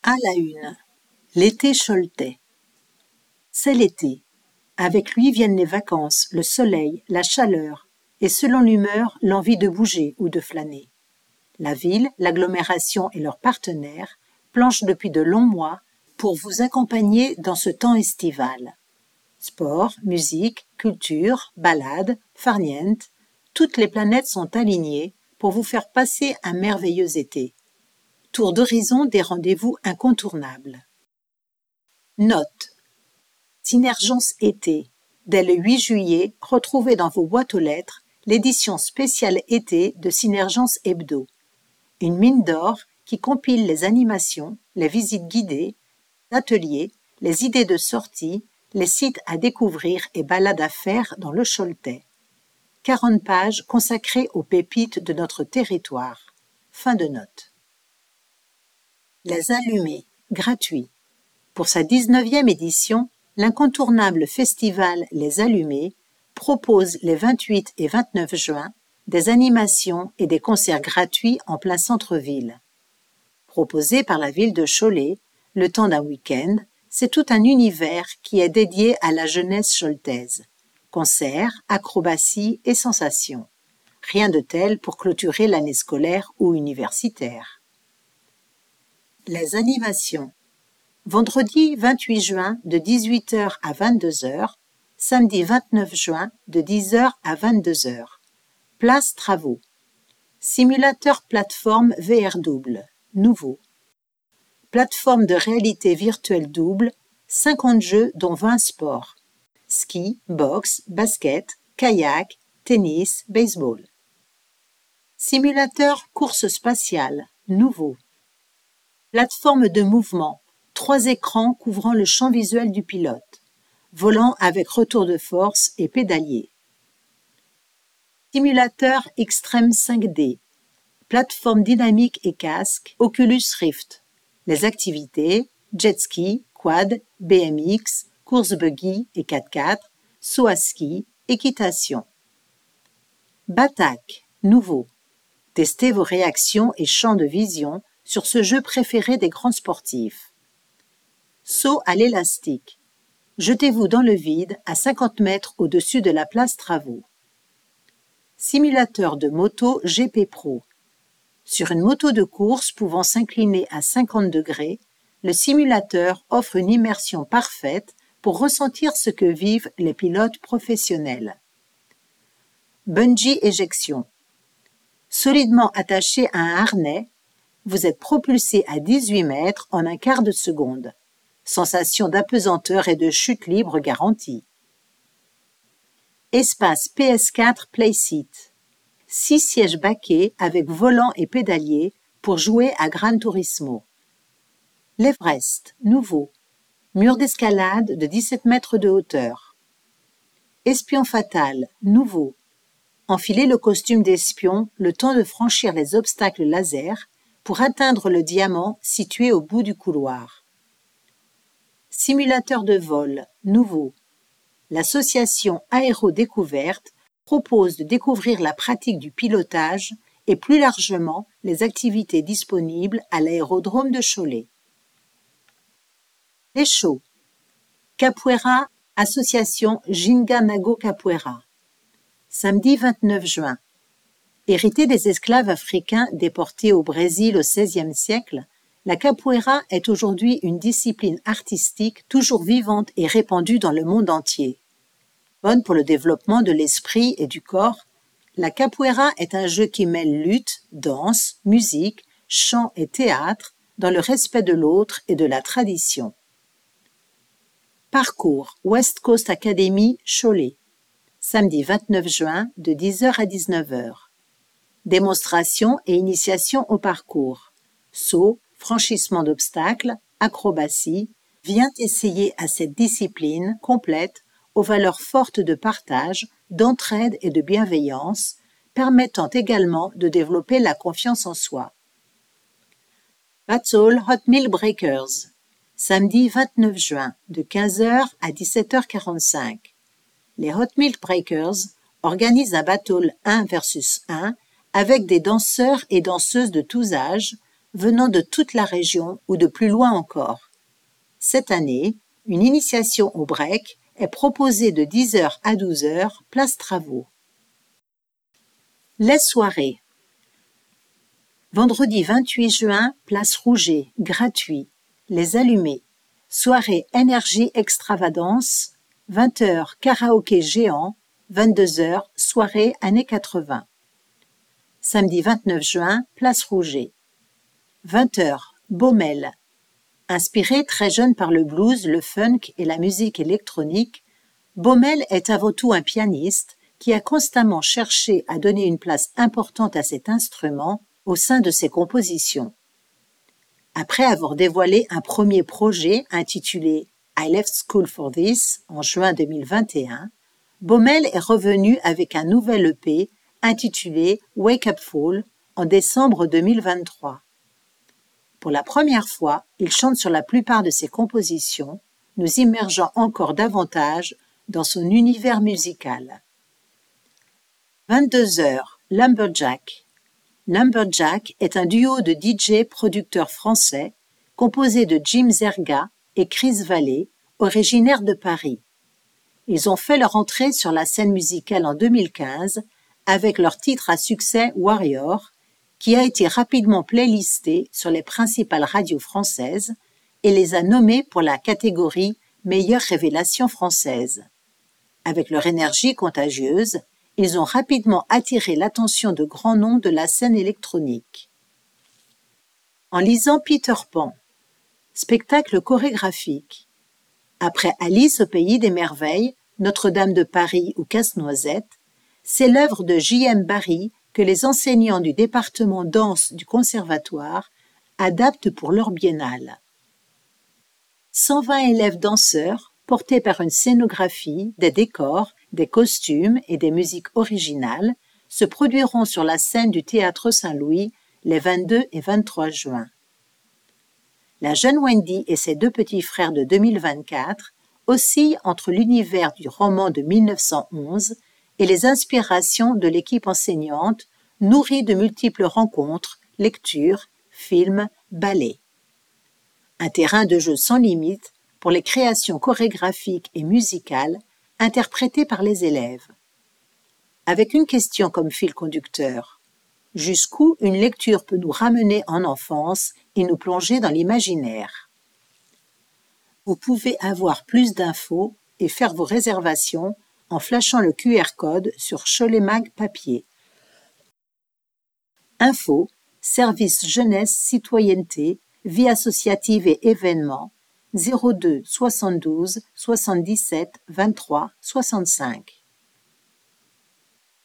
À la une, l'été choletais. C'est l'été. Avec lui viennent les vacances, le soleil, la chaleur, et selon l'humeur, l'envie de bouger ou de flâner. La ville, l'agglomération et leurs partenaires planchent depuis de longs mois pour vous accompagner dans ce temps estival. Sport, musique, culture, balade, farniente, toutes les planètes sont alignées pour vous faire passer un merveilleux été. Tour d'horizon des rendez-vous incontournables. Note. Synergence été. Dès le 8 juillet, retrouvez dans vos boîtes aux lettres l'édition spéciale été de Synergence Hebdo. Une mine d'or qui compile les animations, les visites guidées, les ateliers, les idées de sortie, les sites à découvrir et balades à faire dans le Choletais. 40 pages consacrées aux pépites de notre territoire. Fin de note. Les Allumés, gratuit. Pour sa 19e édition, l'incontournable festival Les Allumés propose les 28 et 29 juin des animations et des concerts gratuits en plein centre-ville. Proposé par la ville de Cholet, le temps d'un week-end, c'est tout un univers qui est dédié à la jeunesse choletaise. Concerts, acrobaties et sensations. Rien de tel pour clôturer l'année scolaire ou universitaire. Les animations. Vendredi 28 juin de 18h à 22h, samedi 29 juin de 10h à 22h. Place Travaux. Simulateur plateforme VR double, nouveau. Plateforme de réalité virtuelle double, 50 jeux dont 20 sports. Ski, boxe, basket, kayak, tennis, baseball. Simulateur course spatiale, nouveau. Plateforme de mouvement, 3 écrans couvrant le champ visuel du pilote. Volant avec retour de force et pédalier. Simulateur extrême 5D. Plateforme dynamique et casque, Oculus Rift. Les activités, jet ski, quad, BMX, course buggy et 4x4, saut à ski, équitation. Batak, nouveau. Testez vos réactions et champs de vision sur ce jeu préféré des grands sportifs. Saut à l'élastique. Jetez-vous dans le vide à 50 mètres au-dessus de la place Travaux. Simulateur de moto GP Pro. Sur une moto de course pouvant s'incliner à 50 degrés, le simulateur offre une immersion parfaite pour ressentir ce que vivent les pilotes professionnels. Bungee éjection. Solidement attaché à un harnais, vous êtes propulsé à 18 mètres en un quart de seconde. Sensation d'apesanteur et de chute libre garantie. Espace PS4 Playseat. 6 sièges baquets avec volant et pédalier pour jouer à Gran Turismo. L'Everest, nouveau. Mur d'escalade de 17 mètres de hauteur. Espion fatal, nouveau. Enfilez le costume d'espion le temps de franchir les obstacles laser pour atteindre le diamant situé au bout du couloir. Simulateur de vol, nouveau. L'association Aérodécouverte propose de découvrir la pratique du pilotage et plus largement les activités disponibles à l'aérodrome de Cholet. Les shows. Capoeira, association Ginga Nago Capoeira. Samedi 29 juin. Héritée des esclaves africains déportés au Brésil au XVIe siècle, la capoeira est aujourd'hui une discipline artistique toujours vivante et répandue dans le monde entier. Bonne pour le développement de l'esprit et du corps, la capoeira est un jeu qui mêle lutte, danse, musique, chant et théâtre dans le respect de l'autre et de la tradition. Parcours West Coast Academy Cholet. Samedi 29 juin de 10h à 19h. Démonstration et initiation au parcours. Saut, franchissement d'obstacles, acrobatie. Viens essayer à cette discipline complète aux valeurs fortes de partage, d'entraide et de bienveillance, permettant également de développer la confiance en soi. Battle Hot Meal Breakers. Samedi 29 juin de 15h à 17h45. Les Hot Meal Breakers organisent un battle 1 versus 1 avec des danseurs et danseuses de tous âges venant de toute la région ou de plus loin encore. Cette année, une initiation au break est proposée de 10h à 12h, place Travaux. Les soirées. Vendredi 28 juin, place Rouget, gratuit. Les Allumés. Soirée énergie extravagance, 20h karaoké géant, 22h soirée années 80. Samedi 29 juin, place Rouget. 20h Baumel. Inspiré très jeune par le blues, le funk et la musique électronique, Baumel est avant tout un pianiste qui a constamment cherché à donner une place importante à cet instrument au sein de ses compositions. Après avoir dévoilé un premier projet intitulé I Left School for This en juin 2021, Baumel est revenu avec un nouvel EP intitulé Wake Up Fool en décembre 2023. Pour la première fois, il chante sur la plupart de ses compositions, nous immergeant encore davantage dans son univers musical. 22h, Lumberjack. Lumberjack est un duo de DJ producteurs français composé de Jim Zerga et Chris Vallée, originaires de Paris. Ils ont fait leur entrée sur la scène musicale en 2015 avec leur titre à succès Warrior, qui a été rapidement playlisté sur les principales radios françaises et les a nommés pour la catégorie Meilleure révélation française. Avec leur énergie contagieuse, ils ont rapidement attiré l'attention de grands noms de la scène électronique. En lisant Peter Pan, spectacle chorégraphique. Après Alice au pays des merveilles, Notre-Dame de Paris ou Casse-Noisette, c'est l'œuvre de J.M. Barrie que les enseignants du département danse du conservatoire adaptent pour leur biennale. 120 élèves danseurs, portés par une scénographie, des décors, des costumes et des musiques originales, se produiront sur la scène du Théâtre Saint-Louis les 22 et 23 juin. La jeune Wendy et ses deux petits frères de 2024 oscillent entre l'univers du roman de 1911 et les inspirations de l'équipe enseignante, nourrie de multiples rencontres, lectures, films, ballets. Un terrain de jeu sans limite pour les créations chorégraphiques et musicales interprétées par les élèves. Avec une question comme fil conducteur. Jusqu'où une lecture peut nous ramener en enfance et nous plonger dans l'imaginaire? Vous pouvez avoir plus d'infos et faire vos réservations en flashant le QR code sur Cholet Mag Papier. Info, service jeunesse, citoyenneté, vie associative et événements 02 72 77 23 65.